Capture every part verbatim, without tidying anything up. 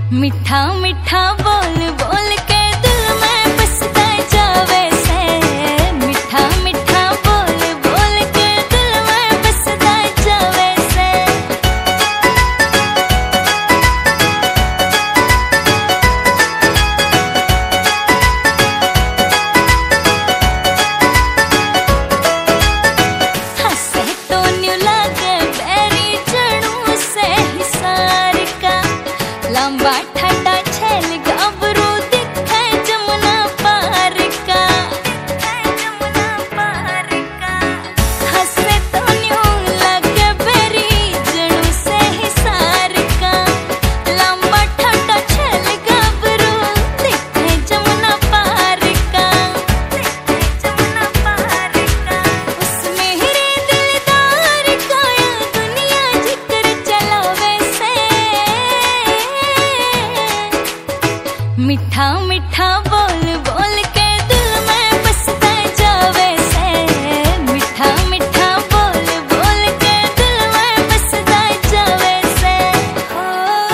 मीठा मीठा बोल बोल के दिल में बसता जावे से। मीठा मीठा बोल बोल के दिल में बसता जावे से। हंसे तो न्यू लागे बैरी जड़ों से हिसार का। लंबा ठंडा छेल गाबरू दिखे जमुना पार का। हंसे तो न्यू लागे बेरी जड़ों से हिसार का। लंबा ठंडा छेल गाबरू दिखे जमुना पार का। उसमें हीरे दिलदार का या दुनिया जिक्र चलावे से। मीठा मीठा बोल बोल के दिल में बसता जावे से। मीठा मीठा बोल बोल के दिल में बसता जावे से। हो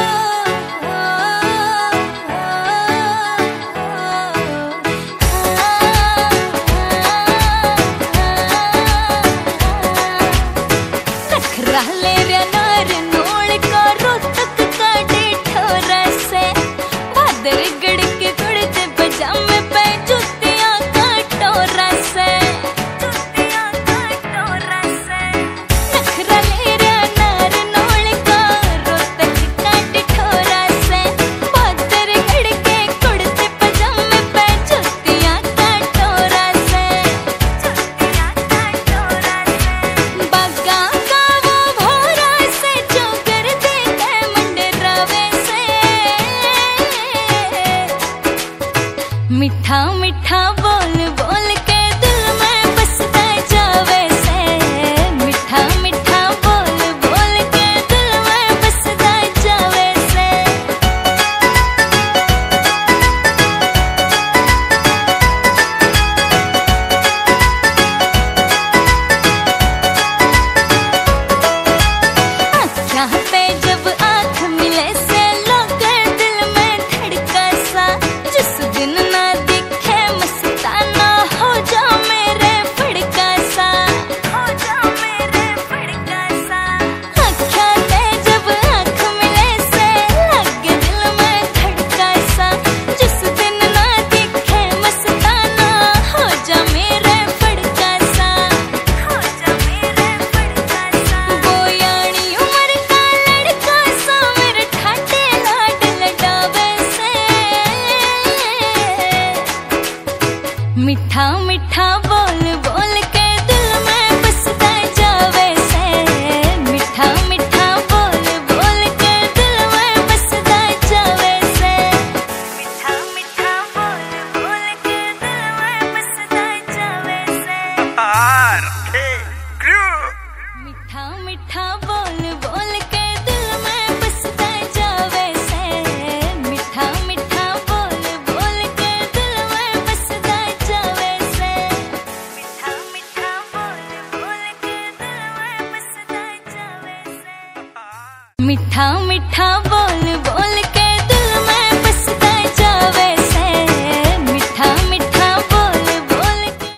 टकरा ले रे नार नोड़ का रोतक का डेठोरा से। भादर गड़ के कुड़ते पजामे पे जुतियां का टोरा से। नखरा ले रे नार नोड़ का रोतक का डेठोरा से। भादर गड़ के कुड़ते पजामे पे जुतियां का टोरा से। बागा का वो भोरा से जो कर देते मंडरावे से। मीठा मीठा बोल बोल के दिल में बसता जावे से। मीठा मीठा बोल बोल के दिल में बसता जावे से। आँखियाँ पे जब आँख मिले से लगे दिल में धड़का सा। जिस दिन ना दिखे मस्ताना हो जा मेरे फड़का सा। हो जा मेरे फड़का सा। आँखियाँ पे जब आँख मिले से लगे दिल में धड़का सा। जिस दिन ना दिखे मस्ताना हो जा मेरे फड़का सा। हो जा मेरे फड़का सा। बोयानी उम्र का लड़का सा मेरे ठाटे लाड लडावे से। मीठा मीठा बोल बोल के दिल में बसता जावे से। मीठा मीठा बोल बोल के दिल में बसता जावे से। मीठा मीठा बोल बोल के दिल में बसता जावे से। आर के क्रू मीठा मीठा बोल बोल के दिल में बसता जावे से। मीठा मीठा बोल बोल के दिल में बसता जावे से। मीठा मीठा बोल बोल के दिल में बसता जावे से। मीठा मीठा बोल बोल के